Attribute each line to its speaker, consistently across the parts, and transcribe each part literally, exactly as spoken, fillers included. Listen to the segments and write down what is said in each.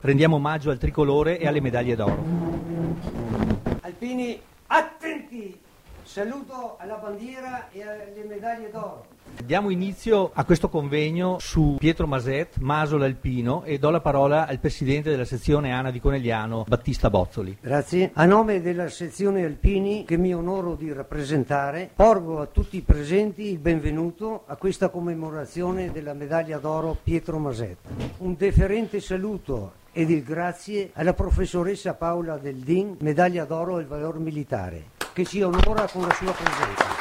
Speaker 1: rendiamo omaggio al tricolore e alle medaglie d'oro.
Speaker 2: Alpini, attenti! Saluto alla bandiera e alle medaglie d'oro.
Speaker 1: Diamo inizio a questo convegno su Pietro Maset, Maso l'Alpino, e do la parola al presidente della sezione ANA di Conegliano, Battista Bozzoli.
Speaker 2: Grazie. A nome della sezione Alpini, che mi onoro di rappresentare, porgo a tutti i presenti il benvenuto a questa commemorazione della medaglia d'oro Pietro Maset. Un deferente saluto ed il grazie alla professoressa Paola Del Din, medaglia d'oro al valor militare, che ci onora con la sua presenza,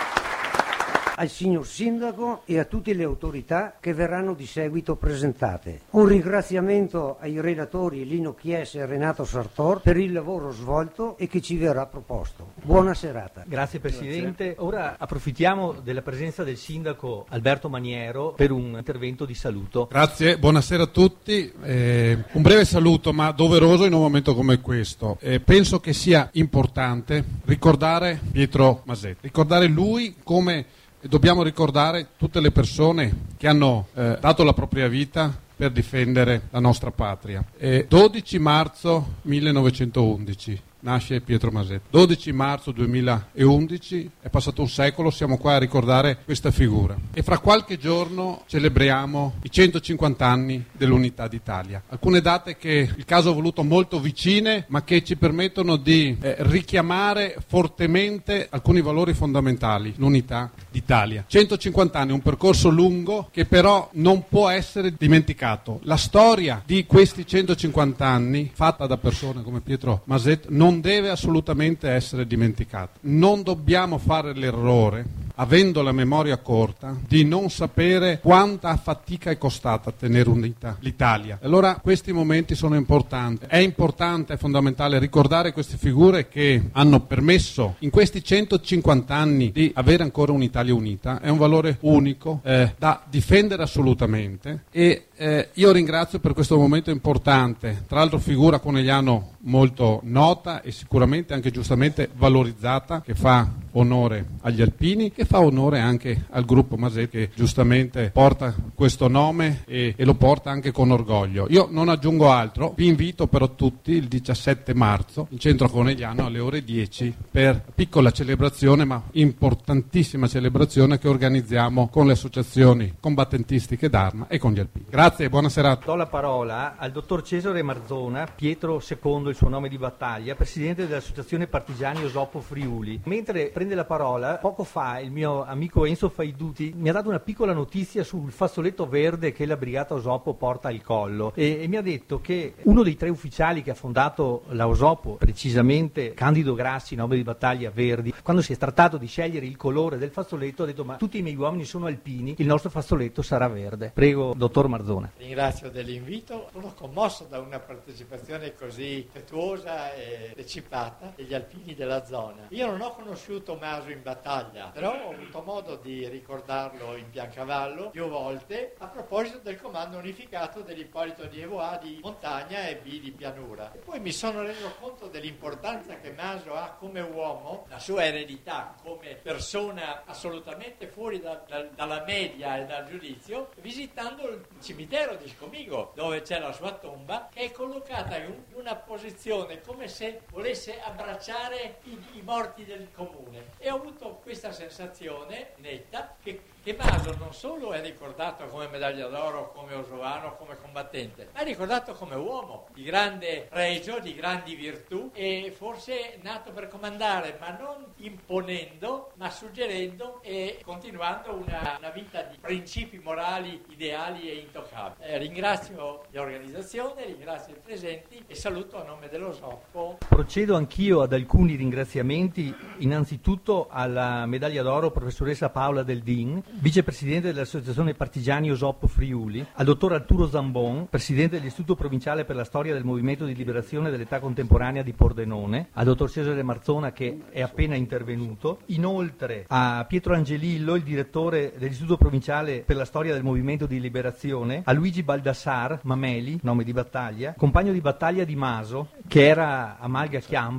Speaker 2: al signor Sindaco e a tutte le autorità che verranno di seguito presentate. Un ringraziamento ai relatori Lino Chies e Renato Sartor per il lavoro svolto e che ci verrà proposto. Buona serata.
Speaker 1: Grazie Presidente. Grazie. Ora approfittiamo della presenza del Sindaco Alberto Maniero per un intervento di saluto.
Speaker 3: Grazie, buonasera a tutti. Eh, un breve saluto ma doveroso in un momento come questo. Eh, penso che sia importante ricordare Pietro Maset, ricordare lui come dobbiamo ricordare tutte le persone che hanno eh, dato la propria vita per difendere la nostra patria. E dodici marzo millenovecentoundici nasce Pietro Maset. dodici marzo duemilaundici, è passato un secolo, siamo qua a ricordare questa figura. E fra qualche giorno celebriamo i centocinquanta anni dell'Unità d'Italia. Alcune date che il caso ha voluto molto vicine, ma che ci permettono di eh, richiamare fortemente alcuni valori fondamentali. L'Unità d'Italia. centocinquanta anni, un percorso lungo che però non può essere dimenticato. La storia di questi centocinquanta anni, fatta da persone come Pietro Maset, non deve assolutamente essere dimenticata. Non dobbiamo fare l'errore, avendo la memoria corta, di non sapere quanta fatica è costata tenere unita l'Italia. Allora questi momenti sono importanti. È importante, è fondamentale ricordare queste figure che hanno permesso in questi centocinquanta anni di avere ancora un'Italia unita. È un valore unico eh, da difendere assolutamente e eh, io ringrazio per questo momento importante. Tra l'altro figura Conegliano molto nota e sicuramente anche giustamente valorizzata, che fa onore agli alpini, che fa onore anche al gruppo Maset, che giustamente porta questo nome e, e lo porta anche con orgoglio. Io non aggiungo altro, vi invito però tutti il diciassette marzo in centro Conegliano alle ore dieci per piccola celebrazione ma importantissima celebrazione che organizziamo con le associazioni combattentistiche d'arma e con gli alpini. Grazie e buona serata.
Speaker 1: Do la parola al dottor Cesare Marzona, Pietro secondo il suo nome di battaglia, presidente dell'associazione Partigiani Osopo Friuli. Mentre prende la parola, poco fa il mio amico Enzo Faiduti mi ha dato una piccola notizia sul fazzoletto verde che la brigata Osopo porta al collo e, e mi ha detto che uno dei tre ufficiali che ha fondato la Osopo, precisamente Candido Grassi, nome di battaglia Verdi, quando si è trattato di scegliere il colore del fazzoletto ha detto: ma tutti i miei uomini sono alpini, il nostro fazzoletto sarà verde. Prego, dottor Marzona.
Speaker 4: Ringrazio dell'invito, sono commosso da una partecipazione così affettuosa e recipata degli alpini della zona. Io non ho conosciuto Maso in battaglia, però ho avuto modo di ricordarlo in Biancavallo più volte a proposito del comando unificato dell'Ippolito Lievo A di montagna e B di pianura. E poi mi sono reso conto dell'importanza che Maso ha come uomo, la sua eredità come persona assolutamente fuori da, da, dalla media e dal giudizio, visitando il cimitero di Scomigo, dove c'è la sua tomba, che è collocata in una posizione come se volesse abbracciare i, i morti del comune. E ho avuto questa sensazione netta che, che Maso non solo è ricordato come medaglia d'oro, come osovano, come combattente, ma è ricordato come uomo di grande pregio, di grandi virtù e forse nato per comandare, ma non imponendo, ma suggerendo e continuando una, una vita di principi morali, ideali e intoccabili. Eh, ringrazio l'organizzazione, ringrazio i presenti e saluto a nome dello Osopo.
Speaker 1: Procedo anch'io ad alcuni ringraziamenti, innanzitutto alla medaglia d'oro professoressa Paola Del Din, vicepresidente dell'associazione Partigiani Osopo Friuli, al dottor Arturo Zambon, presidente dell'Istituto Provinciale per la Storia del Movimento di Liberazione dell'Età Contemporanea di Pordenone, al dottor Cesare Marzona che è appena intervenuto, inoltre a Pietro Angelillo, il direttore dell'Istituto Provinciale per la Storia del Movimento di Liberazione, a Luigi Baldassar Mameli, nome di battaglia, compagno di battaglia di Maso, che era a Malga Chiamp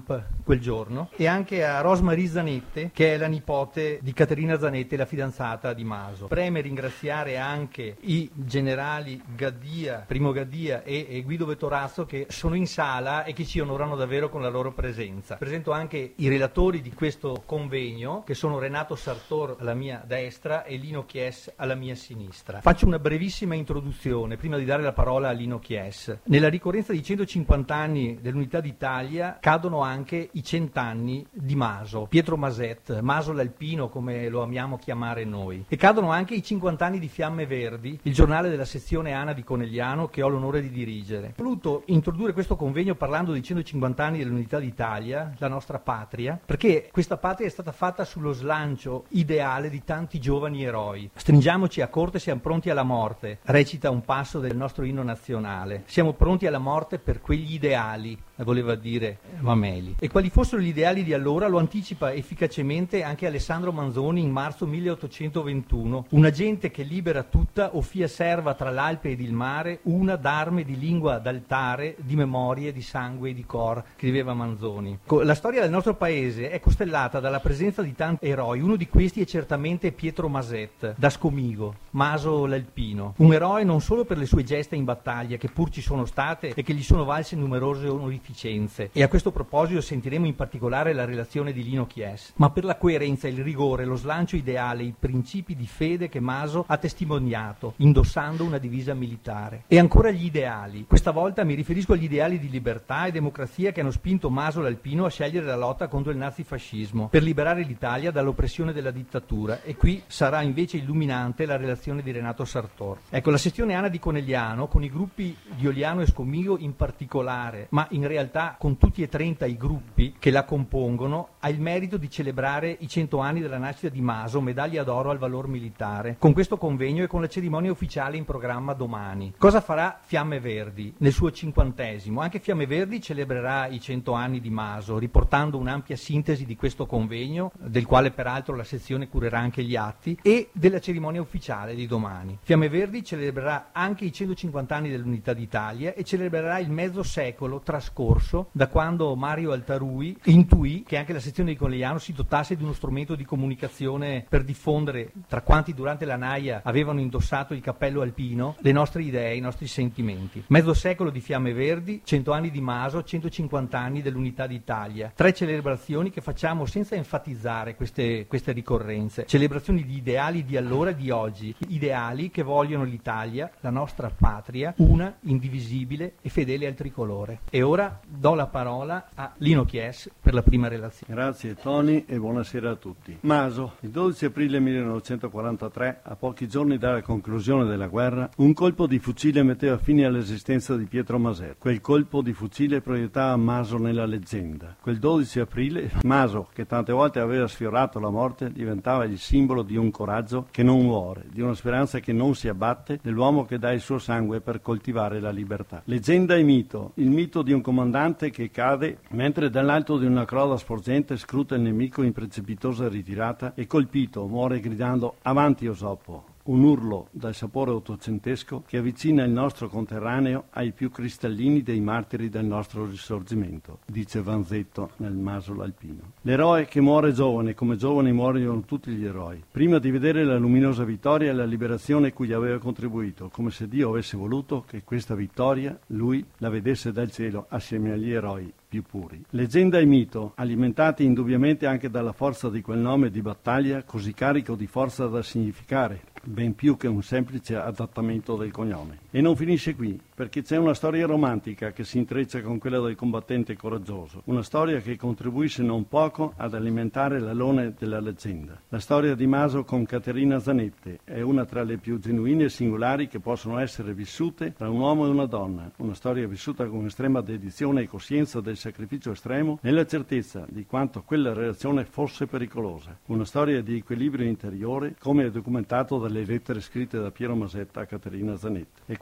Speaker 1: quel giorno, e anche a Rosmarie Zanette, che è la nipote di Caterina Zanette, la fidanzata di Maso. Preme ringraziare anche i generali Gaddia, Primo Gaddia e, e Guido Vettorazzo, che sono in sala e che ci onorano davvero con la loro presenza. Presento anche i relatori di questo convegno, che sono Renato Sartor alla mia destra e Lino Chies alla mia sinistra. Faccio una brevissima introduzione prima di dare la parola a Lino Chies. Nella ricorrenza di centocinquanta anni dell'Unità d'Italia cadono anche i cent'anni di Maso, Pietro Maset, Maso l'Alpino come lo amiamo chiamare noi, e cadono anche i cinquanta anni di Fiamme Verdi, il giornale della sezione ANA di Conegliano che ho l'onore di dirigere. Ho voluto introdurre questo convegno parlando dei centocinquanta anni dell'Unità d'Italia, la nostra patria, perché questa patria è stata fatta sullo slancio ideale di tanti giovani eroi. Stringiamoci a corte, siamo pronti alla morte, recita un passo del nostro inno nazionale. Siamo pronti alla morte per quegli ideali, voleva dire Mameli. E quali fossero gli ideali di allora lo anticipa efficacemente anche Alessandro Manzoni in marzo milleottocentoventuno. Una gente che libera tutta o fia serva tra l'Alpe ed il mare, una d'arme, di lingua, d'altare, di memorie, di sangue e di cor, scriveva Manzoni. La storia del nostro paese è costellata dalla presenza di tanti eroi. Uno di questi è certamente Pietro Maset, da Scomigo, Maso l'Alpino. Un eroe non solo per le sue gesta in battaglia, che pur ci sono state e che gli sono valse numerose onorificenze, e a questo proposito sentiremo in particolare la relazione di Lino Chies, ma per la coerenza, il rigore, lo slancio ideale, i principi di fede che Maso ha testimoniato, indossando una divisa militare. E ancora gli ideali. Questa volta mi riferisco agli ideali di libertà e democrazia che hanno spinto Maso l'Alpino a scegliere la lotta contro il nazifascismo, per liberare l'Italia dall'oppressione della dittatura, e qui sarà invece illuminante la relazione di Renato Sartor. Ecco, la sezione ANA di Conegliano, con i gruppi di Oliano e Scomigo in particolare, ma in realtà con tutti e trenta i gruppi che la compongono, ha il merito di celebrare i cento anni della nascita di Maso, medaglia d'oro al valor militare, con questo convegno e con la cerimonia ufficiale in programma domani. Cosa farà Fiamme Verdi nel suo cinquantesimo? Anche Fiamme Verdi celebrerà i cento anni di Maso, riportando un'ampia sintesi di questo convegno, del quale peraltro la sezione curerà anche gli atti, e della cerimonia ufficiale di domani. Fiamme Verdi celebrerà anche i centocinquanta anni dell'Unità d'Italia e celebrerà il mezzo secolo trascorso da quando Mario Altarui intuì che anche la sezione di Conegliano si dotasse di uno strumento di comunicazione per diffondere, tra quanti durante la naia avevano indossato il cappello alpino, le nostre idee, i nostri sentimenti. Mezzo secolo di Fiamme Verdi, cento anni di Maso, centocinquanta anni dell'Unità d'Italia. Tre celebrazioni che facciamo senza enfatizzare queste, queste ricorrenze. Celebrazioni di ideali di allora e di oggi. Ideali che vogliono l'Italia, la nostra patria, una, indivisibile e fedele al tricolore. E ora do la parola a Lino Chies per la prima relazione.
Speaker 5: Grazie Tony e buonasera a tutti. Maso, il dodici aprile millenovecentoquarantatré, a pochi giorni dalla conclusione della guerra, un colpo di fucile metteva fine all'esistenza di Pietro Maset. Quel colpo di fucile proiettava Maso nella leggenda. Quel dodici aprile, Maso, che tante volte aveva sfiorato la morte, diventava il simbolo di un coraggio che non muore, di una speranza che non si abbatte, dell'uomo che dà il suo sangue per coltivare la libertà. Leggenda e mito, il mito di un comandante che cade mentre dall'alto di una croda sporgente scruta il nemico in precipitosa ritirata e colpito muore gridando "Avanti Osopo!". Un urlo dal sapore ottocentesco che avvicina il nostro conterraneo ai più cristallini dei martiri del nostro risorgimento, dice Vanzetto nel Maso l'Alpino. L'eroe che muore giovane, come giovani muoiono tutti gli eroi, prima di vedere la luminosa vittoria e la liberazione cui aveva contribuito, come se Dio avesse voluto che questa vittoria lui la vedesse dal cielo assieme agli eroi più puri. Leggenda e mito, alimentati indubbiamente anche dalla forza di quel nome di battaglia così carico di forza da significare, ben più che un semplice adattamento del cognome. E non finisce qui, perché c'è una storia romantica che si intreccia con quella del combattente coraggioso, una storia che contribuisce non poco ad alimentare l'alone della leggenda. La storia di Maso con Caterina Zanette è una tra le più genuine e singolari che possono essere vissute tra un uomo e una donna, una storia vissuta con estrema dedizione e coscienza del sacrificio estremo, nella certezza di quanto quella relazione fosse pericolosa. Una storia di equilibrio interiore, come è documentato dalle lettere scritte da Piero Maset a Caterina Zanette. E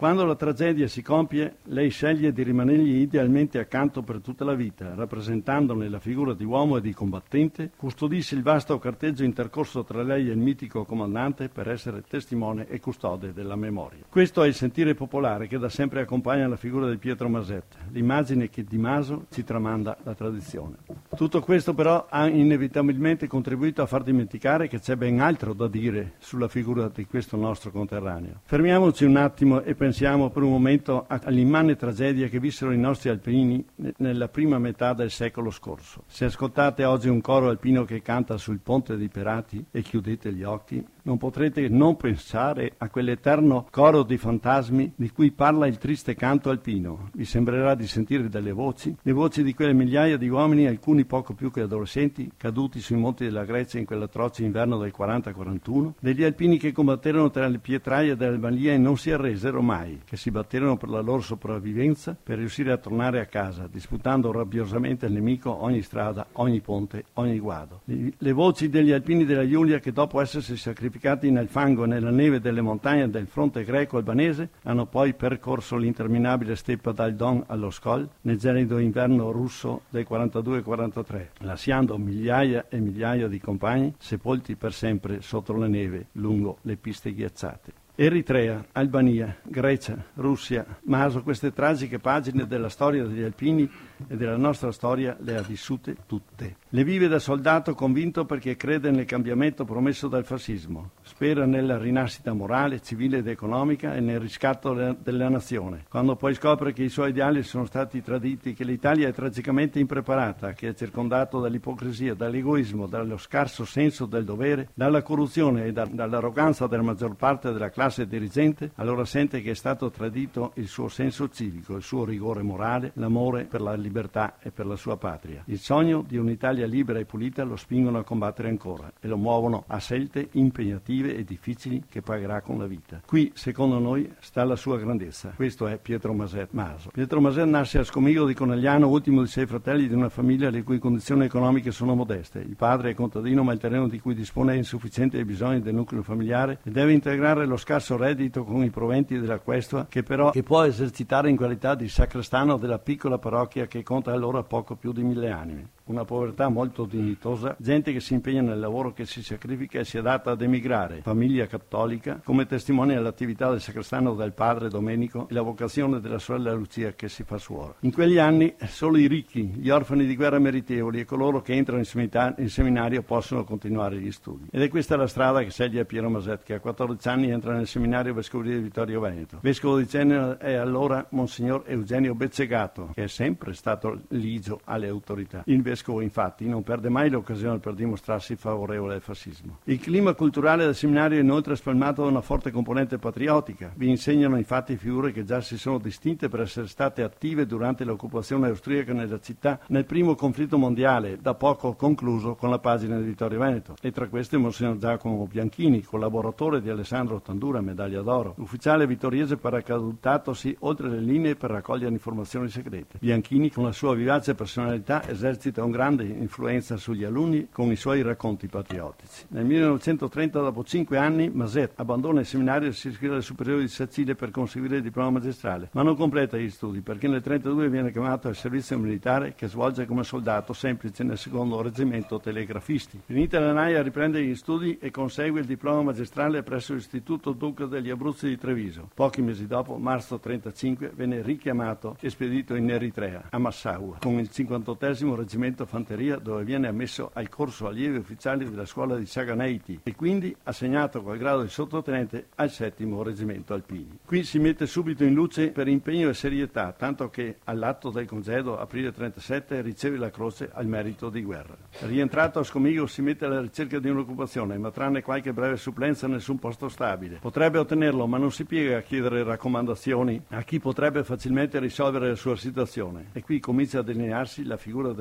Speaker 5: Quando la tragedia si compie, lei sceglie di rimanergli idealmente accanto per tutta la vita, rappresentandone la figura di uomo e di combattente, custodisce il vasto carteggio intercorso tra lei e il mitico comandante per essere testimone e custode della memoria. Questo è il sentire popolare che da sempre accompagna la figura di Pietro Masetta, l'immagine che di Maso ci tramanda la tradizione. Tutto questo però ha inevitabilmente contribuito a far dimenticare che c'è ben altro da dire sulla figura di questo nostro conterraneo. Fermiamoci un attimo e pensiamo per un momento all'immane tragedia che vissero i nostri alpini nella prima metà del secolo scorso. Se ascoltate oggi un coro alpino che canta sul Ponte dei Pirati e chiudete gli occhi, non potrete non pensare a quell'eterno coro di fantasmi di cui parla il triste canto alpino. Vi sembrerà di sentire delle voci, le voci di quelle migliaia di uomini, alcuni poco più che adolescenti, caduti sui monti della Grecia in quell'atroce inverno del quaranta quarantuno, degli alpini che combatterono tra le pietraie dell'Albania e non si arresero mai, che si batterono per la loro sopravvivenza per riuscire a tornare a casa, disputando rabbiosamente al nemico ogni strada, ogni ponte, ogni guado. Le, le voci degli alpini della Giulia che dopo essersi sacrificati nel fango e nella neve delle montagne del fronte greco-albanese hanno poi percorso l'interminabile steppa dal Don allo Skol nel gelido inverno russo del quarantadue quarantatré, lasciando migliaia e migliaia di compagni sepolti per sempre sotto la neve lungo le piste ghiacciate. Eritrea, Albania, Grecia, Russia, Maso, queste tragiche pagine della storia degli alpini e della nostra storia le ha vissute tutte. Le vive da soldato convinto perché crede nel cambiamento promesso dal fascismo, spera nella rinascita morale, civile ed economica e nel riscatto della nazione. Quando poi scopre che i suoi ideali sono stati traditi, che l'Italia è tragicamente impreparata, che è circondato dall'ipocrisia, dall'egoismo, dallo scarso senso del dovere, dalla corruzione e da, dall'arroganza della maggior parte della classe dirigente, allora sente che è stato tradito il suo senso civico, il suo rigore morale, l'amore per la libertà e per la sua patria. Il sogno di un'Italia libera e pulita lo spingono a combattere ancora e lo muovono a scelte impegnative e difficili che pagherà con la vita. Qui, secondo noi, sta la sua grandezza. Questo è Pietro Masetta Maso. Pietro Masetta nasce a Scomigo di Conegliano, ultimo di sei fratelli di una famiglia le cui condizioni economiche sono modeste. Il padre è contadino, ma il terreno di cui dispone è insufficiente ai bisogni del nucleo familiare e deve integrare lo scarso reddito con i proventi della questua, che però che può esercitare in qualità di sacrestano della piccola parrocchia che conta allora poco più di mille anime. Una povertà molto dignitosa, gente che si impegna nel lavoro, che si sacrifica e si adatta ad emigrare, famiglia cattolica, come testimonia l'attività del sacrestano del padre Domenico e la vocazione della sorella Lucia che si fa suora. In quegli anni solo i ricchi, gli orfani di guerra meritevoli e coloro che entrano in, semita- in seminario possono continuare gli studi. Ed è questa la strada che sceglie Piero Masetta, che a quattordici anni entra nel seminario vescovile di Vittorio Veneto. Vescovo di Genova è allora Monsignor Eugenio Beccegato, che è sempre stato ligio alle autorità. Il vescovo infatti non perde mai l'occasione per dimostrarsi favorevole al fascismo. Il clima culturale del seminario è inoltre spalmato da una forte componente patriottica. Vi insegnano infatti figure che già si sono distinte per essere state attive durante l'occupazione austriaca nella città nel primo conflitto mondiale, da poco concluso con la pagina di Vittorio Veneto. E tra queste Monsignor Giacomo Bianchini, collaboratore di Alessandro Tandura, medaglia d'oro, ufficiale vittoriese paracadutatosi oltre le linee per raccogliere informazioni segrete. Bianchini, con la sua vivace personalità, esercita un grande influenza sugli alunni con i suoi racconti patriottici. Nel millenovecentotrenta, dopo cinque anni, Masetta abbandona il seminario e si iscrive alle superiori di Sacile per conseguire il diploma magistrale, ma non completa gli studi perché nel trentadue viene chiamato al servizio militare, che svolge come soldato semplice nel secondo reggimento telegrafisti. Finita la naia riprende gli studi e consegue il diploma magistrale presso l'Istituto Duca degli Abruzzi di Treviso. Pochi mesi dopo, marzo trentacinque, venne richiamato e spedito in Eritrea, a Massaua, con il cinquantottesimo reggimento fanteria, dove viene ammesso al corso allievi ufficiali della scuola di Saganeiti e quindi assegnato col grado di sottotenente al settimo reggimento alpini. Qui si mette subito in luce per impegno e serietà, tanto che all'atto del congedo, aprile trentasette, riceve la croce al merito di guerra. Rientrato a Scomigo si mette alla ricerca di un'occupazione, ma tranne qualche breve supplenza nessun posto stabile. Potrebbe ottenerlo, ma non si piega a chiedere raccomandazioni a chi potrebbe facilmente risolvere la sua situazione. E qui comincia a delinearsi la figura del nostro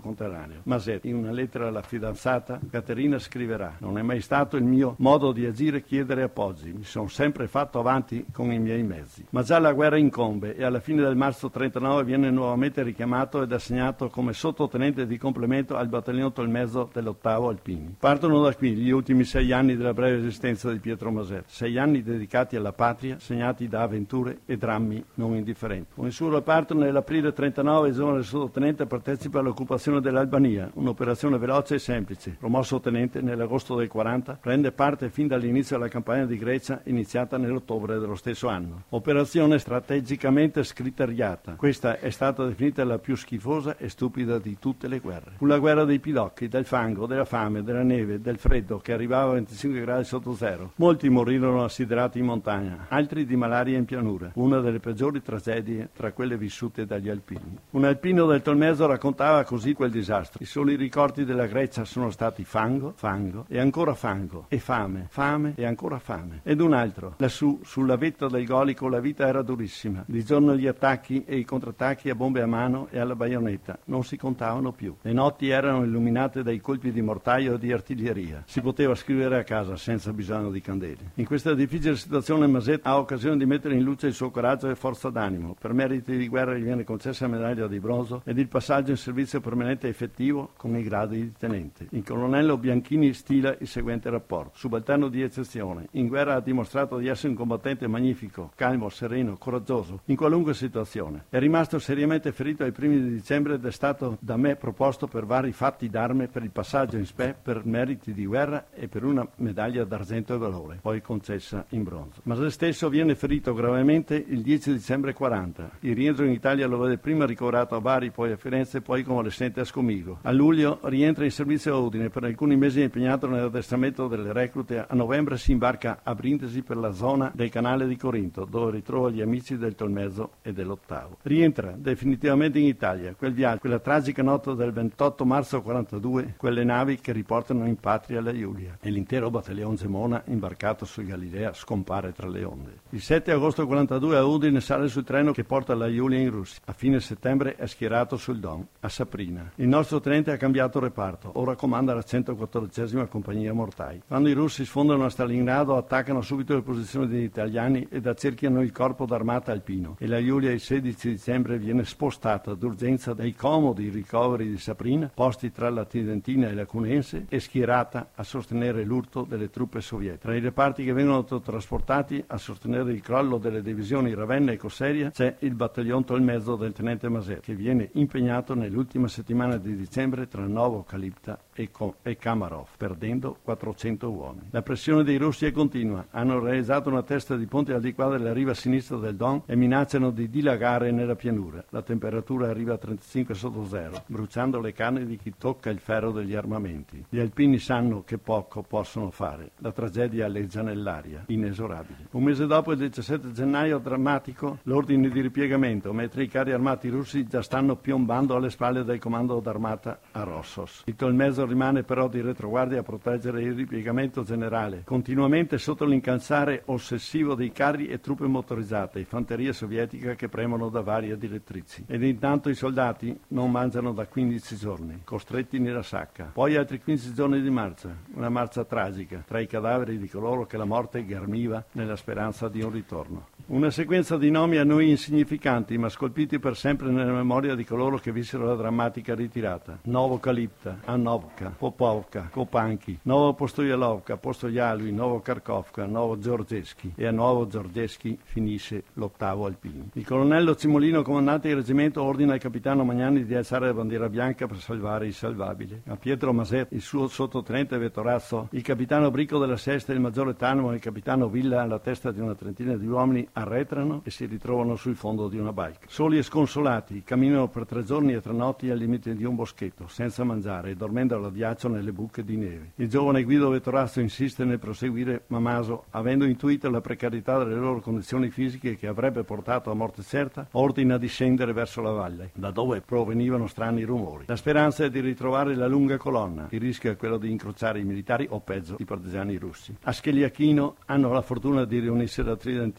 Speaker 5: conterraneo. Maset, in una lettera alla fidanzata, Caterina scriverà: non è mai stato il mio modo di agire chiedere appoggi, mi sono sempre fatto avanti con i miei mezzi. Ma già la guerra incombe e alla fine del marzo trentanove viene nuovamente richiamato ed assegnato come sottotenente di complemento al battaglione Tolmezzo dell'ottavo Alpini. Partono da qui gli ultimi sei anni della breve esistenza di Pietro Maset, sei anni dedicati alla patria, segnati da avventure e drammi non indifferenti. Con il suo reparto nell'aprile trentanove il giovane sottotenente partecipa all'occupazione dell'Albania, un'operazione veloce e semplice. Promosso tenente nell'agosto del quaranta, prende parte fin dall'inizio alla campagna di Grecia iniziata nell'ottobre dello stesso anno. Operazione strategicamente scriteriata. Questa è stata definita la più schifosa e stupida di tutte le guerre. Fu la guerra dei pidocchi, del fango, della fame, della neve, del freddo che arrivava a venticinque gradi sotto zero. Molti morirono assiderati in montagna, altri di malaria in pianura. Una delle peggiori tragedie tra quelle vissute dagli alpini. Un alpino del Tolmezzo raccontava così quel disastro. I soli ricordi della Grecia sono stati fango, fango e ancora fango, e fame, fame e ancora fame. Ed un altro, lassù, sulla vetta del Golico, la vita era durissima. Di giorno gli attacchi e i contrattacchi a bombe a mano e alla baionetta non si contavano più. Le notti erano illuminate dai colpi di mortaio e di artiglieria. Si poteva scrivere a casa senza bisogno di candele. In questa difficile situazione Maset ha occasione di mettere in luce il suo coraggio e forza d'animo. Per meriti di guerra gli viene concessa medaglia di bronzo ed il passaggio in servizio permanente effettivo con i gradi di tenente. Il colonnello Bianchini stila il seguente rapporto: subalterno di eccezione, in guerra ha dimostrato di essere un combattente magnifico, calmo, sereno, coraggioso in qualunque situazione. È rimasto seriamente ferito ai primi di dicembre ed è stato da me proposto per vari fatti d'arme per il passaggio in spe per meriti di guerra e per una medaglia d'argento e valore, poi concessa in bronzo. Ma se stesso viene ferito gravemente il dieci dicembre quaranta. Il rientro in Italia lo vede prima ricoverato a Bari, poi a Firenze e poi convalescente a Scomigo. A luglio rientra in servizio a Udine, per alcuni mesi è impegnato nell'addestramento delle reclute. A novembre si imbarca a Brindisi per la zona del canale di Corinto, dove ritrova gli amici del Tolmezzo e dell'ottavo. Rientra definitivamente in Italia. Quel viaggio, quella tragica notte del ventotto marzo quarantadue, quelle navi che riportano in patria la Giulia e l'intero battaglione Gemona imbarcato sul Galilea scompare tra le onde. Il sette agosto quarantadue a Udine sale sul treno che porta la Giulia in Russia. A fine settembre è schierato sul Don, a Saprina. Il nostro tenente ha cambiato reparto, ora comanda la centoquattordicesima compagnia mortai. Quando i russi sfondano a Stalingrado attaccano subito le posizioni degli italiani ed accerchiano il corpo d'armata alpino e la Giulia il sedici dicembre viene spostata d'urgenza dai comodi ricoveri di Saprina, posti tra la Tidentina e la Cunense, e schierata a sostenere l'urto delle truppe sovietiche. Tra i reparti che vengono trasportati a sostenere il crollo delle divisioni Ravenna e Cosseria c'è il battaglione Tolmezzo del tenente Maset, che viene impegnato nell'ultima settimana di dicembre tra Novo Calipta e, Co- e Kamarov, perdendo quattrocento uomini. La pressione dei russi è continua. Hanno realizzato una testa di ponte al di qua della riva sinistra del Don e minacciano di dilagare nella pianura. La temperatura arriva a trentacinque sotto zero, bruciando le canne di chi tocca il ferro degli armamenti. Gli alpini sanno che poco possono fare. La tragedia alleggia nell'aria, inesorabile. Un mese dopo, il diciassette gennaio, drammatico l'ordine di ripiegamento, mentre i carri armati russi già stanno piombando alle spalle del comando d'armata a Rossos. Il Tolmezzo rimane però di retroguardia a proteggere il ripiegamento generale, continuamente sotto l'incansare ossessivo dei carri e truppe motorizzate, fanteria sovietica che premono da varie direttrici. Ed intanto i soldati non mangiano da quindici giorni, costretti nella sacca. Poi altri quindici giorni di marcia, una marcia tragica, tra i cadaveri di coloro che la morte ghermiva nella speranza di un ritorno. Una sequenza di nomi a noi insignificanti, ma scolpiti per sempre nella memoria di coloro che vissero la drammatica ritirata. Novo Calipta, Anovka, Popovka, Kopanki, Novo Postojalovka, Postojalui, Novo Kharkovka, Novo Georgeschi, e a Novo Georgeschi finisce l'ottavo Alpini. Il colonnello Cimolino, comandante del reggimento, ordina al capitano Magnani di alzare la bandiera bianca per salvare il salvabile. A Pietro Maset, il suo sottotenente Vettorazzo, il capitano Bricco della Sesta, il maggiore Tanimo e il capitano Villa, alla testa di una trentina di uomini, arretrano e si ritrovano sul fondo di una baika. Soli e sconsolati, camminano per tre giorni e tre notti al limite di un boschetto, senza mangiare e dormendo all'addiaccio nelle buche di neve. Il giovane Guido Vettorazzo insiste nel proseguire, ma Maso, avendo intuito la precarietà delle loro condizioni fisiche che avrebbe portato a morte certa, ordina di scendere verso la valle, da dove provenivano strani rumori. La speranza è di ritrovare la lunga colonna, il rischio è quello di incrociare i militari o peggio i partigiani russi. A Scheliachino hanno la fortuna di riunirsi alla Tridentina. Qua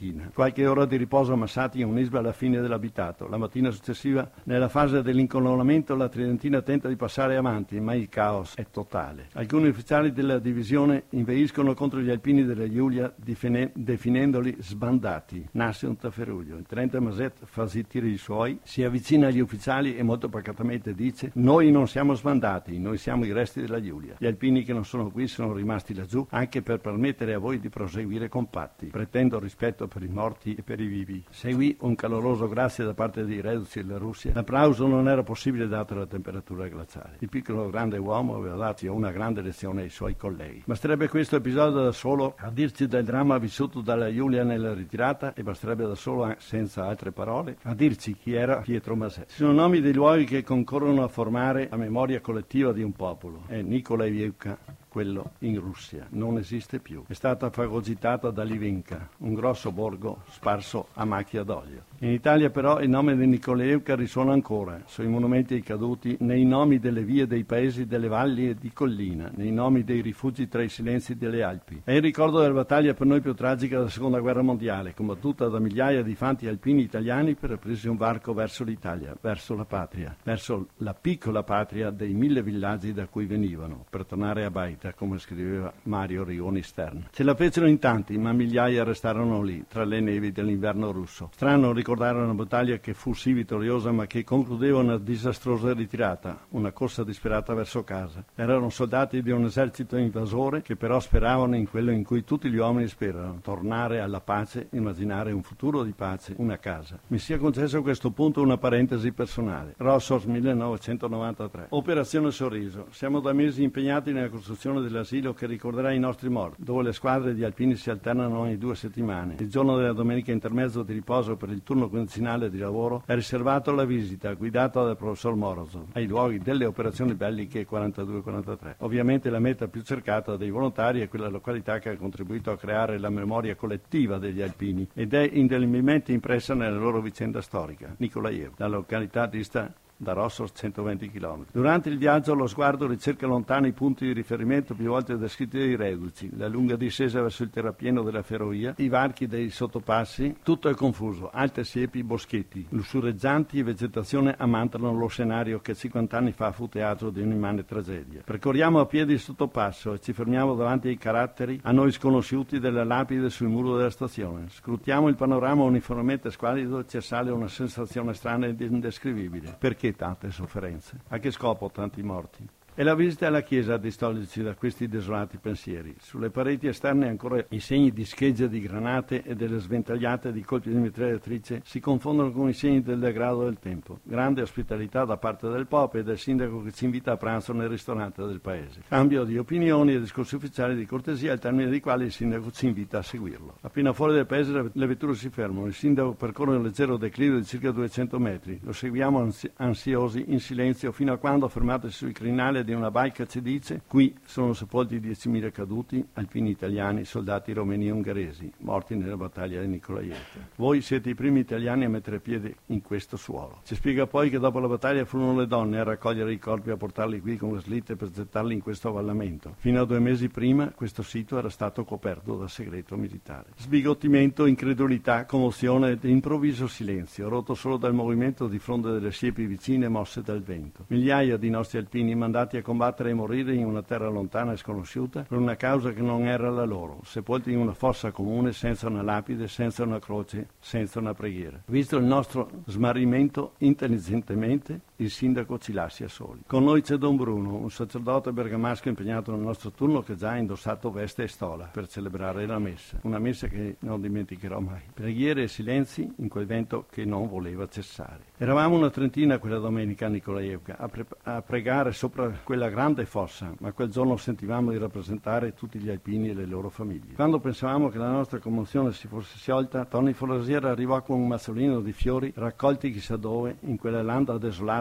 Speaker 5: qualche ora di riposo ammassati in un'isola alla fine dell'abitato. La mattina successiva, nella fase dell'incolonnamento, la tridentina tenta di passare avanti, ma il caos è totale. Alcuni ufficiali della divisione inveiscono contro gli alpini della Giulia difine- definendoli sbandati. Nasce un tafferuglio. Il tenente Maset fa zittire i suoi, si avvicina agli ufficiali e molto pacatamente dice: noi non siamo sbandati, noi siamo i resti della Giulia. Gli alpini che non sono qui sono rimasti laggiù anche per permettere a voi di proseguire compatti. Pretendo rispetto per i morti e per i vivi. Seguì un caloroso grazie da parte dei reduci della Russia. L'applauso non era possibile data la temperatura glaciale. Il piccolo grande uomo aveva dato una grande lezione ai suoi colleghi. Basterebbe questo episodio da solo a dirci del dramma vissuto dalla Giulia nella ritirata, e basterebbe da solo, senza altre parole, a dirci chi era Pietro Maset. Ci sono nomi dei luoghi che concorrono a formare la memoria collettiva di un popolo. È Nikolaevka, quello in Russia, non esiste più. È stata fagocitata da Livinka, un grosso borgo sparso a macchia d'olio. In Italia però il nome di Nikolaevka risuona ancora, sui monumenti ai caduti, nei nomi delle vie dei paesi delle valli e di collina, nei nomi dei rifugi tra i silenzi delle Alpi. È il ricordo della battaglia per noi più tragica della Seconda Guerra Mondiale, combattuta da migliaia di fanti alpini italiani per aprirsi un varco verso l'Italia, verso la patria, verso la piccola patria dei mille villaggi da cui venivano, per tornare a Baita, come scriveva Mario Rigoni Stern. Ce la fecero in tanti, ma migliaia restarono lì, tra le nevi dell'inverno russo. Strano ricordare una battaglia che fu sì vittoriosa, ma che concludeva una disastrosa ritirata, una corsa disperata verso casa. Erano soldati di un esercito invasore che però speravano in quello in cui tutti gli uomini sperano, tornare alla pace, immaginare un futuro di pace, una casa. Mi sia concesso a questo punto una parentesi personale. Rossos millenovecentonovantatré. Operazione Sorriso. Siamo da mesi impegnati nella costruzione dell'asilo che ricorderà i nostri morti, dove le squadre di alpini si alternano ogni due settimane. Il giorno della domenica intermezzo di riposo per il turno quindicinale di lavoro è riservato alla visita guidata dal professor Morozov ai luoghi delle operazioni belliche quarantadue quarantatré. Ovviamente la meta più cercata dei volontari è quella località che ha contribuito a creare la memoria collettiva degli alpini ed è indelebilmente impressa nella loro vicenda storica, Nikolaev. La località dista da Rossos centoventi chilometri. Durante il viaggio lo sguardo ricerca lontano i punti di riferimento più volte descritti dai reduci, la lunga discesa verso il terrapieno della ferrovia, i varchi dei sottopassi, tutto è confuso, alte siepi, boschetti, lussureggianti e vegetazione ammantano lo scenario che cinquant'anni fa fu teatro di un'immane tragedia. Percorriamo a piedi il sottopasso e ci fermiamo davanti ai caratteri a noi sconosciuti della lapide sul muro della stazione. Scrutiamo il panorama uniformemente squallido e ci assale una sensazione strana ed indescrivibile. Perché tante sofferenze? A che scopo tanti morti? E la visita alla chiesa a distoglierci da questi desolati pensieri. Sulle pareti esterne ancora i segni di schegge di granate e delle sventagliate di colpi di mitragliatrice si confondono con i segni del degrado del tempo. Grande ospitalità da parte del Pop e del sindaco che ci invita a pranzo nel ristorante del paese. Cambio di opinioni e discorsi ufficiali di cortesia al termine dei quali il sindaco ci invita a seguirlo. Appena fuori del paese le vetture si fermano. Il sindaco percorre un leggero declivio di circa duecento metri. Lo seguiamo ansi- ansiosi in silenzio fino a quando, fermatosi sui crinali di una baita, ci dice: qui sono sepolti diecimila caduti, alpini italiani, soldati romeni e ungheresi, morti nella battaglia di Nikolaevka. Voi siete i primi italiani a mettere piede in questo suolo. Ci spiega poi che dopo la battaglia furono le donne a raccogliere i corpi e a portarli qui con le slitte per gettarli in questo avvallamento. Fino a due mesi prima questo sito era stato coperto da segreto militare. Sbigottimento, incredulità, commozione ed improvviso silenzio, rotto solo dal movimento di fronde delle siepi vicine mosse dal vento. Migliaia di nostri alpini mandati a combattere e morire in una terra lontana e sconosciuta per una causa che non era la loro, sepolti in una fossa comune senza una lapide, senza una croce, senza una preghiera. Visto il nostro smarrimento, intelligentemente il sindaco ci lascia soli. Con noi c'è Don Bruno, un sacerdote bergamasco impegnato nel nostro turno che già ha indossato veste e stola per celebrare la messa, una messa che non dimenticherò mai. Preghiere e silenzi in quel vento che non voleva cessare. Eravamo una trentina quella domenica a Nikolaevka a, pre- a pregare sopra quella grande fossa, ma quel giorno sentivamo di rappresentare tutti gli alpini e le loro famiglie. Quando pensavamo che la nostra commozione si fosse sciolta, Tony Forlasier arrivò con un mazzolino di fiori raccolti chissà dove in quella landa desolata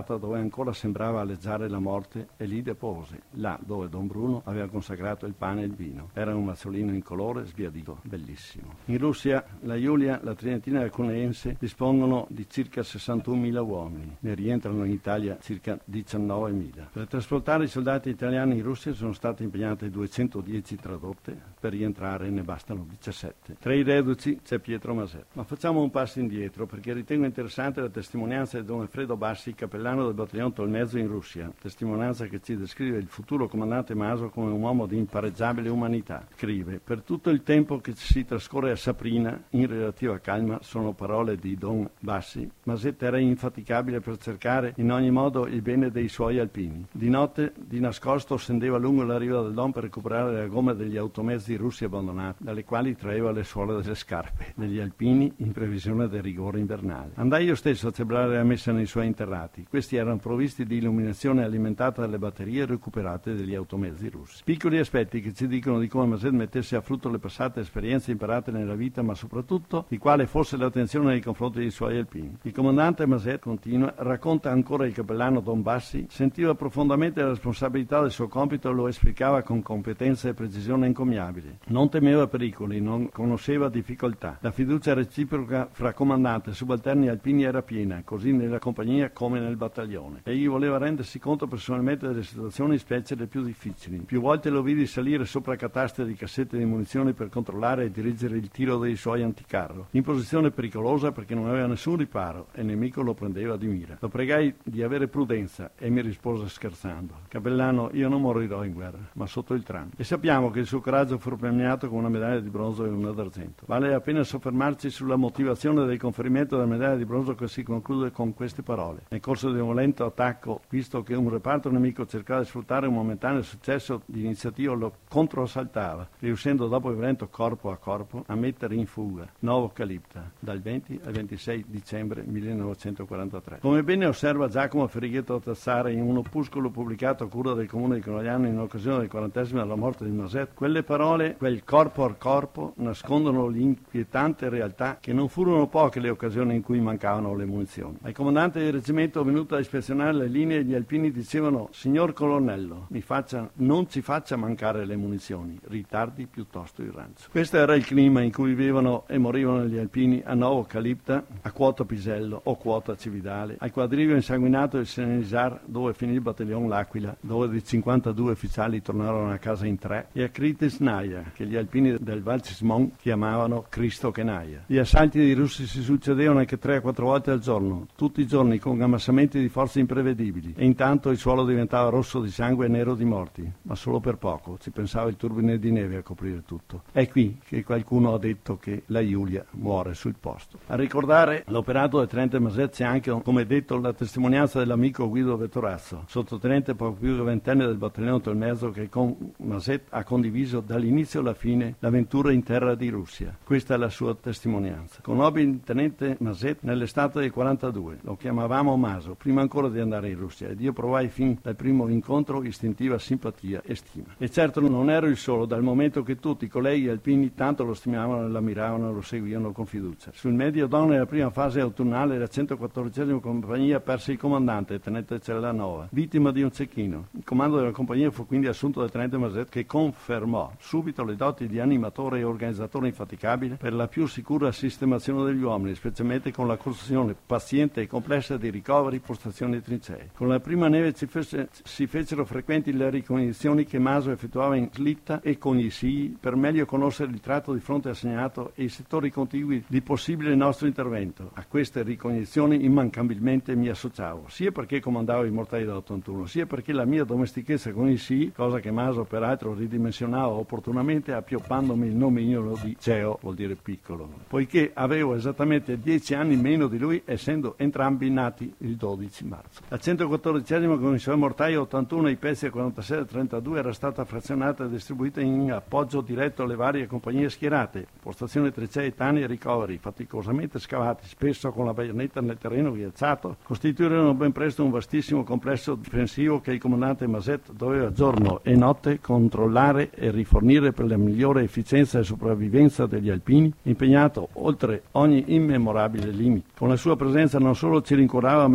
Speaker 5: scampata dove ancora sembrava aleggiare la morte e lì depose, là dove Don Bruno aveva consacrato il pane e il vino. Era un mazzolino incolore, sbiadito, bellissimo. In Russia la Giulia, la Tridentina e il Cuneense dispongono di circa sessantunomila uomini, ne rientrano in Italia circa diciannovemila. Per trasportare i soldati italiani in Russia sono state impegnate duecentodieci tradotte, per rientrare ne bastano diciassette. Tra i reduci c'è Pietro Maset. Ma facciamo un passo indietro perché ritengo interessante la testimonianza di Don Alfredo Bassi, cappellano del battaglione Tolmezzo in Russia, testimonianza che ci descrive il futuro comandante Maso come un uomo di impareggiabile umanità. Scrive: per tutto il tempo che si trascorre a Saprina, in relativa calma, sono parole di Don Bassi, Maset era infaticabile per cercare in ogni modo il bene dei suoi alpini. Di notte, di nascosto, scendeva lungo la riva del Don per recuperare la gomma degli automezzi russi abbandonati, dalle quali traeva le suole delle scarpe degli alpini in previsione del rigore invernale. Andai io stesso a celebrare la messa nei suoi interrati. Questi erano provvisti di illuminazione alimentata dalle batterie recuperate dagli automezzi russi. Piccoli aspetti che ci dicono di come Maset mettesse a frutto le passate esperienze imparate nella vita, ma soprattutto di quale fosse l'attenzione nei confronti dei suoi alpini. Il comandante Maset, continua, racconta ancora il cappellano Don Bassi, sentiva profondamente la responsabilità del suo compito e lo esplicava con competenza e precisione incommiabile. Non temeva pericoli, non conosceva difficoltà. La fiducia reciproca fra comandante e subalterni alpini era piena, così nella compagnia come nel battaglione. Egli voleva rendersi conto personalmente delle situazioni, specie le più difficili. Più volte lo vidi salire sopra catastre di cassette di munizioni per controllare e dirigere il tiro dei suoi anticarro, in posizione pericolosa perché non aveva nessun riparo e il nemico lo prendeva di mira. Lo pregai di avere prudenza e mi rispose scherzando: cappellano, io non morirò in guerra, ma sotto il tram. E sappiamo che il suo coraggio fu premiato con una medaglia di bronzo e una d'argento. Vale la pena soffermarci sulla motivazione del conferimento della medaglia di bronzo, che si conclude con queste parole: nel corso di un violento attacco, visto che un reparto nemico cercava di sfruttare un momentaneo successo di iniziativa, lo controassaltava, riuscendo dopo il violento corpo a corpo a mettere in fuga Novo Calipta dal venti al ventisei dicembre millenovecentoquarantatré. Come bene osserva Giacomo Ferrighetto Tazzare in un opuscolo pubblicato a cura del comune di Conegliano in occasione del quarantesimo della morte di Maset, quelle parole, quel corpo a corpo, nascondono l'inquietante realtà che non furono poche le occasioni in cui mancavano le munizioni. Al comandante del reggimento venuto a ispezionare le linee, gli alpini dicevano: signor colonnello, mi faccia, non ci faccia mancare le munizioni, ritardi piuttosto il rancio. Questo era il clima in cui vivevano e morivano gli alpini a Novo Calipta, a Quota Pisello o Quota Cividale, al quadrivio insanguinato del Senisar, dove finì il battaglione L'Aquila, dove di cinquantadue ufficiali tornarono a casa in tre, e a Kritisnaia, che gli alpini del Val Cismon chiamavano Cristo Kenaia. Gli assalti dei russi si succedevano anche tre o quattro volte al giorno, tutti i giorni con ammassamenti di forze imprevedibili, e intanto il suolo diventava rosso di sangue e nero di morti, ma solo per poco, ci pensava il turbine di neve a coprire tutto. È qui che qualcuno ha detto che la Giulia muore sul posto. A ricordare l'operato del tenente Maset c'è anche, come detto, la testimonianza dell'amico Guido Vettorazzo, sottotenente poco più che ventenne del battaglione Tolmezzo, che con Maset ha condiviso dall'inizio alla fine l'avventura in terra di Russia. Questa è la sua testimonianza. Conobbi il tenente Maset nell'estate del quarantadue, lo chiamavamo Maso, prima ancora di andare in Russia, ed io provai fin dal primo incontro istintiva simpatia e stima. E certo non ero il solo, dal momento che tutti i colleghi alpini tanto lo stimavano, l'ammiravano e lo seguivano con fiducia. Sul Medio Don, nella prima fase autunnale, la centoquattordicesima compagnia perse il comandante, il tenente Cellanova, vittima di un cecchino. Il comando della compagnia fu quindi assunto dal tenente Maset, che confermò subito le doti di animatore e organizzatore infaticabile per la più sicura sistemazione degli uomini, specialmente con la costruzione paziente e complessa di ricoveri, postazioni e trincee. Con la prima neve ci fece, si fecero frequenti le ricognizioni che Maso effettuava in slitta e con gli sci per meglio conoscere il tratto di fronte assegnato e i settori contigui di possibile nostro intervento. A queste ricognizioni immancabilmente mi associavo, sia perché comandavo i mortai dell'ottantuno, sia perché la mia domestichezza con i sci, cosa che Maso peraltro ridimensionava opportunamente appioppandomi il nomignolo di Ceo, vuol dire piccolo, poiché avevo esattamente dieci anni meno di lui, essendo entrambi nati il dodici marzo. La centoquattordicesima con i suoi mortai ottantuno e i pezzi a quarantasei e trentadue era stata frazionata e distribuita in appoggio diretto alle varie compagnie schierate, postazioni trincee, tani e ricoveri, faticosamente scavati, spesso con la baionetta nel terreno ghiacciato, costituirono ben presto un vastissimo complesso difensivo che il comandante Maset doveva giorno e notte controllare e rifornire per la migliore efficienza e sopravvivenza degli alpini, impegnato oltre ogni immemorabile limite. Con la sua presenza non solo ci rincuorava, ma esplicava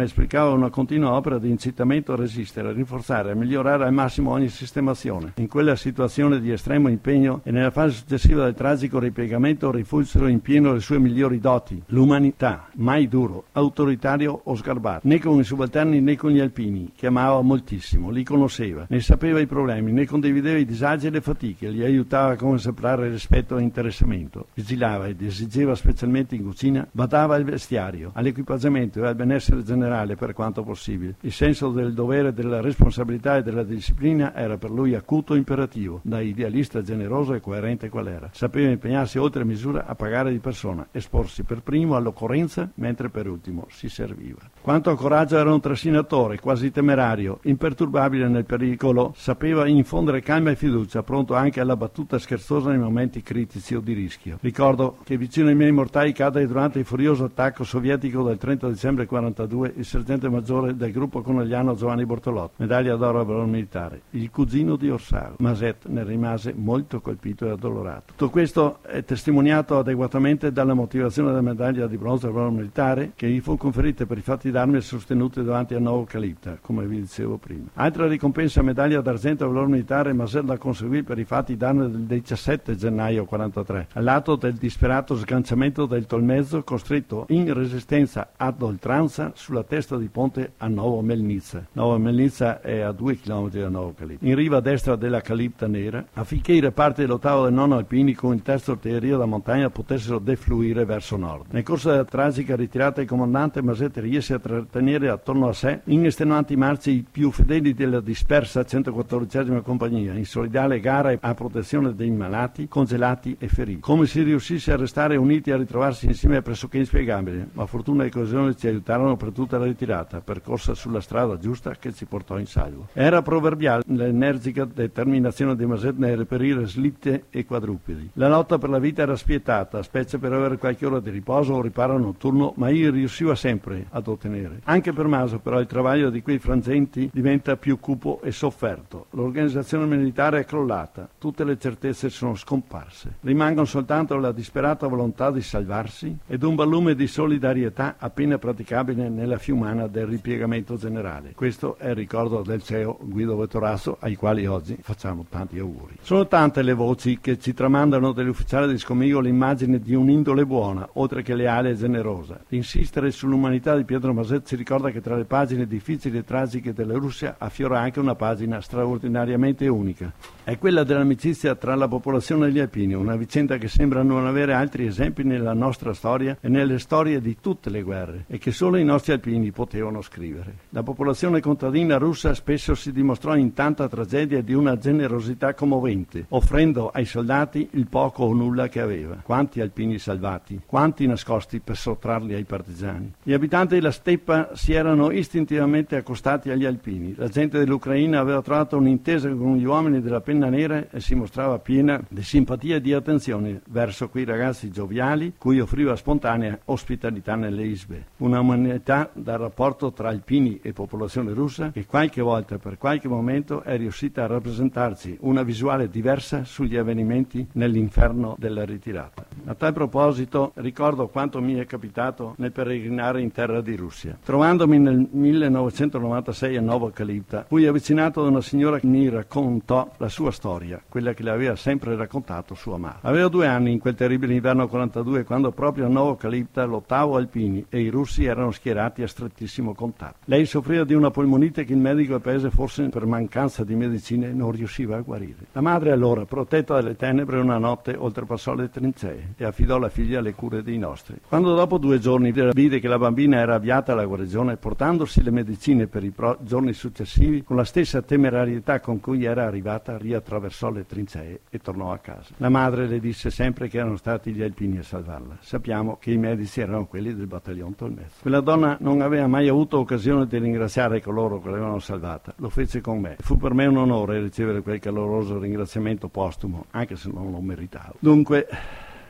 Speaker 5: significava una continua opera di incitamento a resistere, a rinforzare, a migliorare al massimo ogni sistemazione. In quella situazione di estremo impegno e nella fase successiva del tragico ripiegamento rifulsero in pieno le sue migliori doti, l'umanità, mai duro, autoritario o sgarbato, né con i subalterni né con gli alpini, che amava moltissimo, li conosceva, ne sapeva i problemi, ne condivideva i disagi e le fatiche, li aiutava con esemplare rispetto e interessamento, vigilava ed esigeva specialmente in cucina, badava al vestiario, all'equipaggiamento e al benessere generale per quanto possibile. Il senso del dovere, della responsabilità e della disciplina era per lui acuto e imperativo, da idealista generoso e coerente qual era. Sapeva impegnarsi oltre misura a pagare di persona, esporsi per primo all'occorrenza, mentre per ultimo si serviva. Quanto a coraggio era un trascinatore, quasi temerario, imperturbabile nel pericolo, sapeva infondere calma e fiducia, pronto anche alla battuta scherzosa nei momenti critici o di rischio. Ricordo che vicino ai miei mortai cadde durante il furioso attacco sovietico del trenta dicembre quarantadue il sergente maggiore del gruppo conegliano Giovanni Bortolotto, medaglia d'oro al valor militare, il cugino di Orsaro. Maset ne rimase molto colpito e addolorato. Tutto questo è testimoniato adeguatamente dalla motivazione della medaglia di bronzo al valor militare che gli fu conferita per i fatti d'armi sostenuti davanti a Novo Calipta, come vi dicevo prima. Altra ricompensa, medaglia d'argento al valor militare, Maset la conseguì per i fatti d'armi del diciassette gennaio quarantatré, all'atto del disperato sganciamento del Tolmezzo costretto in resistenza ad oltranza sulla testa di ponte a Novo Melnitsa. Novo Melnitsa è a due chilometri da Novo Calipta, in riva destra della Calipta Nera, affinché i reparti dell'ottavo e del nono alpini con il terzo artiglieria da montagna potessero defluire verso nord. Nel corso della tragica ritirata il comandante Maset riesce a trattenere attorno a sé in estenuanti marce i più fedeli della dispersa centoquattordicesima compagnia, in solidale gara a protezione dei malati, congelati e feriti. Come si riuscisse a restare uniti e a ritrovarsi insieme è pressoché inspiegabile, ma fortuna e coesione ci aiutarono per tutta la ritirata, percorsa sulla strada giusta che ci portò in salvo. Era proverbiale l'energica determinazione di Maset nel reperire slitte e quadrupedi. La lotta per la vita era spietata, specie per avere qualche ora di riposo o riparo notturno, ma egli riusciva sempre ad ottenere. Anche per Maso, però, il travaglio di quei frangenti diventa più cupo e sofferto. L'organizzazione militare è crollata, tutte le certezze sono scomparse. Rimangono soltanto la disperata volontà di salvarsi ed un barlume di solidarietà appena praticabile nella fiumana del ripiegamento generale. Questo è il ricordo del C E O Guido Vettorasso, ai quali oggi facciamo tanti auguri. Sono tante le voci che ci tramandano degli ufficiali di Scomigo l'immagine di un'indole buona, oltre che leale e generosa. Insistere sull'umanità di Pietro Maset ci ricorda che tra le pagine difficili e tragiche della Russia affiora anche una pagina straordinariamente unica. È quella dell'amicizia tra la popolazione e gli alpini, una vicenda che sembra non avere altri esempi nella nostra storia e nelle storie di tutte le guerre, e che solo i nostri alpini potevano scrivere. La popolazione contadina russa spesso si dimostrò in tanta tragedia di una generosità commovente, offrendo ai soldati il poco o nulla che aveva. Quanti alpini salvati, quanti nascosti per sottrarli ai partigiani. Gli abitanti della steppa si erano istintivamente accostati agli alpini. La gente dell'Ucraina aveva trovato un'intesa con gli uomini della Penna Nera e si mostrava piena di simpatia e di attenzione verso quei ragazzi gioviali cui offriva spontanea ospitalità nelle isbe. Una umanità dal rapporto tra alpini e popolazione russa che qualche volta, per qualche momento, è riuscita a rappresentarci una visuale diversa sugli avvenimenti nell'inferno della ritirata. A tal proposito ricordo quanto mi è capitato nel peregrinare in terra di Russia. Trovandomi nel millenovecentonovantasei a Novo Calipta, fui avvicinato da una signora che mi raccontò la sua storia, quella che le aveva sempre raccontato sua madre. Avevo due anni in quel terribile inverno quarantadue, quando proprio a Novo Calipta l'ottavo alpini e i russi erano schierati a strettissimo contatto. Lei soffriva di una polmonite che il medico del paese, forse per mancanza di medicine, non riusciva a guarire. La madre allora, protetta dalle tenebre, una notte oltrepassò le trincee e affidò la figlia alle cure dei nostri. Quando dopo due giorni vide che la bambina era avviata alla guarigione, portandosi le medicine per i pro- giorni successivi, con la stessa temerarietà con cui era arrivata, riattraversò le trincee e tornò a casa. La madre le disse sempre che erano stati gli alpini a salvarla. Sappiamo che i medici erano quelli del battaglione Tolmezzo. Quella donna non aveva mai avuto occasione di ringraziare coloro che l'avevano salvata. Lo fece con me. Fu per me un onore ricevere quel caloroso ringraziamento postumo, anche se non lo meritavo. Dunque,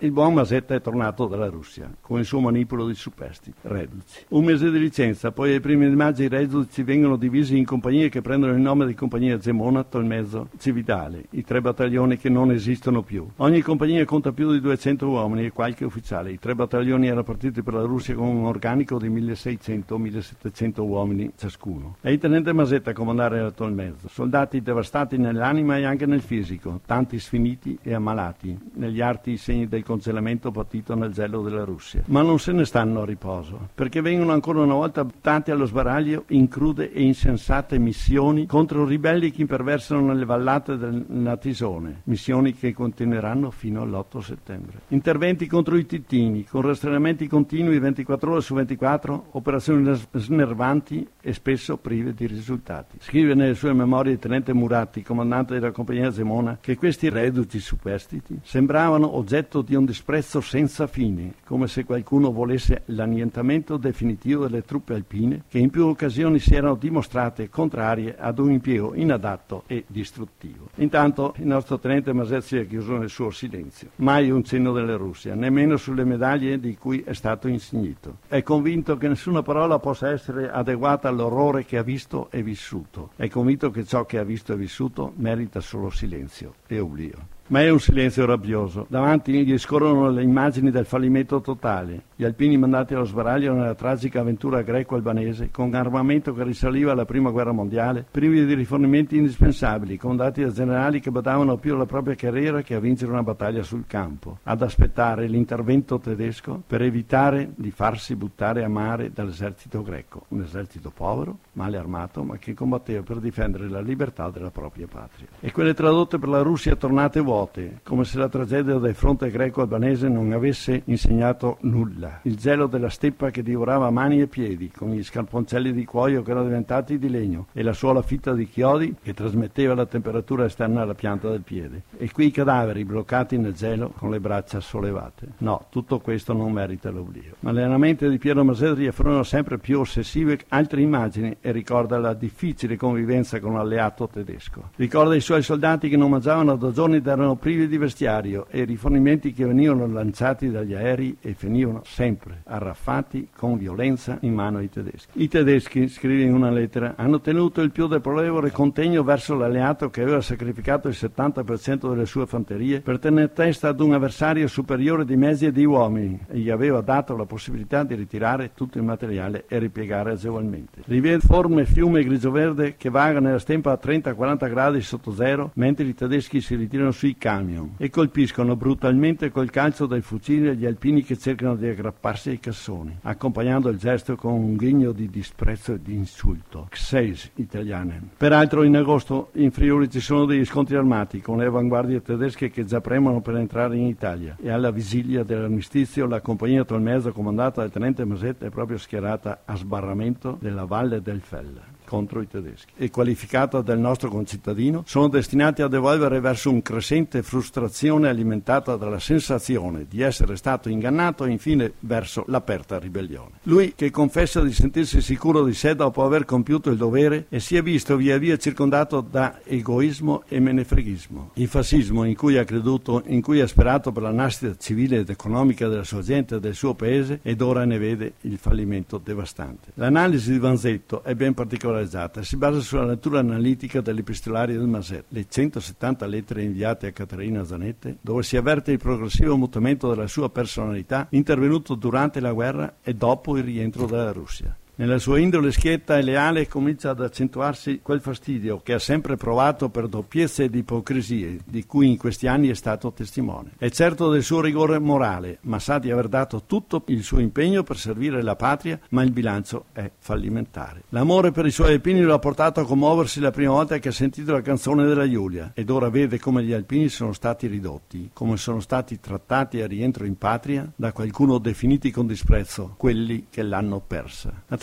Speaker 5: il buon Masetta è tornato dalla Russia con il suo manipolo di superstiti, reduci. Un mese di licenza, poi ai primi di maggio i reduci vengono divisi in compagnie che prendono il nome di compagnia Gemona, Tolmezzo, Cividale, i tre battaglioni che non esistono più. Ogni compagnia conta più di duecento uomini e qualche ufficiale. I tre battaglioni erano partiti per la Russia con un organico di milleseicento millesettecento uomini ciascuno. E il tenente Masetta a comandare la Tolmezzo. Soldati devastati nell'anima e anche nel fisico, tanti sfiniti e ammalati, negli arti i segni del congelamento patito nel gelo della Russia. Ma non se ne stanno a riposo, perché vengono ancora una volta buttati allo sbaraglio in crude e insensate missioni contro ribelli che imperversano nelle vallate del Natisone, missioni che continueranno fino all'otto settembre. Interventi contro i titini, con rastreamenti continui ventiquattro ore su ventiquattro, operazioni snervanti e spesso prive di risultati. Scrive nelle sue memorie il tenente Muratti, comandante della compagnia Gemona, che questi reduci superstiti sembravano oggetto di un disprezzo senza fine, come se qualcuno volesse l'annientamento definitivo delle truppe alpine che in più occasioni si erano dimostrate contrarie ad un impiego inadatto e distruttivo. Intanto il nostro tenente Masetta si è chiuso nel suo silenzio. Mai un cenno della Russia, nemmeno sulle medaglie di cui è stato insignito. È convinto che nessuna parola possa essere adeguata all'orrore che ha visto e vissuto. È convinto che ciò che ha visto e vissuto merita solo silenzio e oblio. Ma è un silenzio rabbioso. Davanti gli scorrono le immagini del fallimento totale. Gli alpini mandati allo sbaraglio nella tragica avventura greco-albanese, con armamento che risaliva alla prima guerra mondiale, privi di rifornimenti indispensabili, comandati da generali che badavano più alla propria carriera che a vincere una battaglia sul campo, ad aspettare l'intervento tedesco per evitare di farsi buttare a mare dall'esercito greco, un esercito povero, male armato, ma che combatteva per difendere la libertà della propria patria. E quelle tradotte per la Russia tornate vuote, come se la tragedia del fronte greco-albanese non avesse insegnato nulla. Il gelo della steppa che divorava mani e piedi, con gli scarponcelli di cuoio che erano diventati di legno e la suola fitta di chiodi che trasmetteva la temperatura esterna alla pianta del piede. E qui i cadaveri bloccati nel gelo con le braccia sollevate. No, tutto questo non merita l'oblio. Ma nella mente di Piero Masetta riafformano sempre più ossessive altre immagini e ricorda la difficile convivenza con un alleato tedesco. Ricorda i suoi soldati che non mangiavano da giorni ed erano privi di vestiario e i rifornimenti che venivano lanciati dagli aerei e finivano sempre arraffati con violenza in mano ai tedeschi. I tedeschi, scrive in una lettera, hanno tenuto il più deplorevole contegno verso l'alleato che aveva sacrificato il settanta per cento delle sue fanterie per tenere testa ad un avversario superiore di mezzi e di uomini e gli aveva dato la possibilità di ritirare tutto il materiale e ripiegare agevolmente. Rivede forme fiume grigio-verde che vaga nella stempa a trenta quaranta gradi sotto zero mentre i tedeschi si ritirano sui camion e colpiscono brutalmente col calcio del fucile gli alpini che cercano di aggrapparsi ai cassoni, accompagnando il gesto con un ghigno di disprezzo e di insulto. Xeis italiane. Peraltro in agosto in Friuli ci sono degli scontri armati con le avanguardie tedesche che già premono per entrare in Italia e alla vigilia dell'armistizio la compagnia Tolmezzo comandata dal tenente Masetta è proprio schierata a sbarramento della Valle del Fella contro i tedeschi e qualificata del nostro concittadino sono destinati ad evolvere verso un crescente frustrazione alimentata dalla sensazione di essere stato ingannato e infine verso l'aperta ribellione. Lui che confessa di sentirsi sicuro di sé dopo aver compiuto il dovere e si è visto via via circondato da egoismo e menefreghismo. Il fascismo in cui ha creduto, in cui ha sperato per la nascita civile ed economica della sua gente e del suo paese ed ora ne vede il fallimento devastante. L'analisi di Vanzetto è ben particolare. Si basa sulla natura analitica dell'epistolario del Masetta, le centosettanta lettere inviate a Caterina Zanette, dove si avverte il progressivo mutamento della sua personalità intervenuto durante la guerra e dopo il rientro dalla Russia. Nella sua indole schietta e leale comincia ad accentuarsi quel fastidio che ha sempre provato per doppiezze ed ipocrisie di cui in questi anni è stato testimone. È certo del suo rigore morale, ma sa di aver dato tutto il suo impegno per servire la patria, ma il bilancio è fallimentare. L'amore per i suoi alpini lo ha portato a commuoversi la prima volta che ha sentito la canzone della Giulia ed ora vede come gli alpini sono stati ridotti, come sono stati trattati a rientro in patria da qualcuno definiti con disprezzo quelli che l'hanno persa.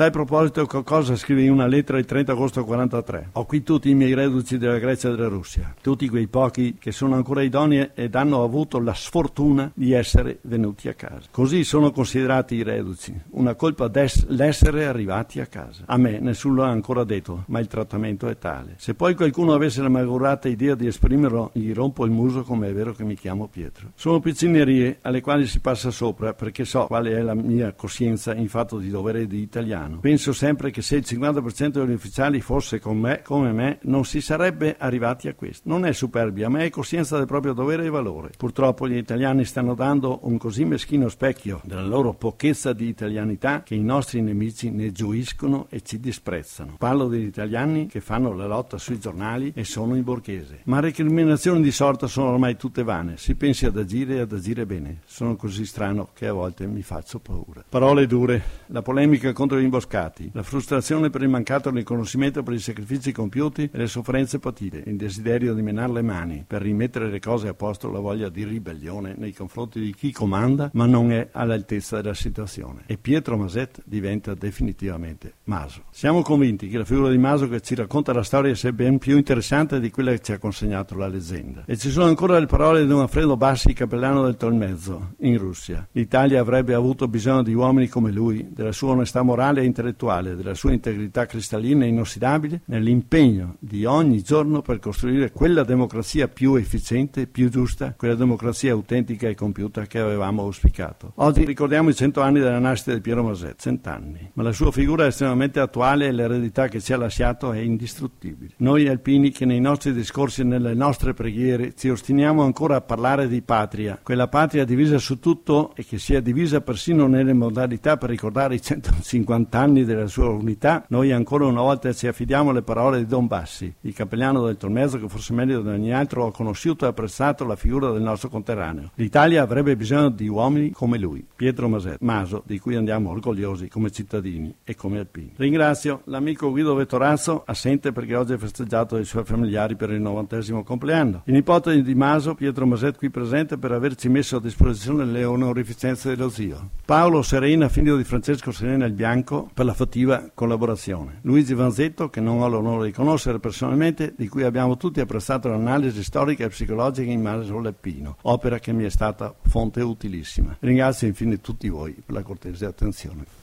Speaker 5: tal proposito qualcosa scrive in una lettera il trenta agosto quarantatré. Ho qui tutti i miei reduci della Grecia e della Russia, tutti quei pochi che sono ancora idonei ed hanno avuto la sfortuna di essere venuti a casa. Così sono considerati i reduci, una colpa l'essere arrivati a casa. A me nessuno l'ha ancora detto, ma il trattamento è tale. Se poi qualcuno avesse la malgurata idea di esprimerlo, gli rompo il muso, come è vero che mi chiamo Pietro. Sono piccinerie alle quali si passa sopra perché so quale è la mia coscienza in fatto di dovere di italiano. Penso sempre che se il cinquanta per cento degli ufficiali fosse con me, come me, non si sarebbe arrivati a questo. Non è superbia, ma è coscienza del proprio dovere e valore. Purtroppo gli italiani stanno dando un così meschino specchio della loro pochezza di italianità che i nostri nemici ne gioiscono e ci disprezzano. Parlo degli italiani che fanno la lotta sui giornali e sono in borghese. Ma recriminazioni di sorta sono ormai tutte vane. Si pensi ad agire e ad agire bene. Sono così strano che a volte mi faccio paura. Parole dure, la polemica contro gli imboscati, la frustrazione per il mancato riconoscimento per i sacrifici compiuti e le sofferenze patite, il desiderio di menare le mani per rimettere le cose a posto, la voglia di ribellione nei confronti di chi comanda ma non è all'altezza della situazione. E Pietro Maset diventa definitivamente Maso. Siamo convinti che la figura di Maso che ci racconta la storia sia ben più interessante di quella che ci ha consegnato la leggenda. E ci sono ancora le parole di Don Alfredo Bassi, cappellano del Tolmezzo, in Russia. L'Italia avrebbe avuto bisogno di uomini come lui, della sua onestà morale e intellettuale, della sua integrità cristallina e inossidabile, nell'impegno di ogni giorno per costruire quella democrazia più efficiente, più giusta, quella democrazia autentica e compiuta che avevamo auspicato. Oggi ricordiamo i cento anni della nascita di Piero Maset, cent'anni, ma la sua figura è estremamente attuale e l'eredità che ci ha lasciato è indistruttibile. Noi alpini che nei nostri discorsi e nelle nostre preghiere ci ostiniamo ancora a parlare di patria, quella patria divisa su tutto e che si è divisa persino nelle modalità per ricordare i centocinquanta anni della sua unità, noi ancora una volta ci affidiamo alle parole di Don Bassi, il cappellano del Tolmezzo che forse meglio di ogni altro ha conosciuto e apprezzato la figura del nostro conterraneo. L'Italia avrebbe bisogno di uomini come lui, Pietro Maset, Maso, di cui andiamo orgogliosi come cittadini e come alpini. Ringrazio l'amico Guido Vettorazzo, assente perché oggi è festeggiato dai suoi familiari per il novantesimo compleanno. Il nipote di Maso, Pietro Maset, qui presente per averci messo a disposizione le onorificenze dello zio. Paolo Serena, figlio di Francesco Serena il Bianco, per la fattiva collaborazione. Luigi Vanzetto, che non ho l'onore di conoscere personalmente, di cui abbiamo tutti apprezzato l'analisi storica e psicologica in Maso Leppino, opera che mi è stata fonte utilissima. Ringrazio infine tutti voi per la cortese attenzione.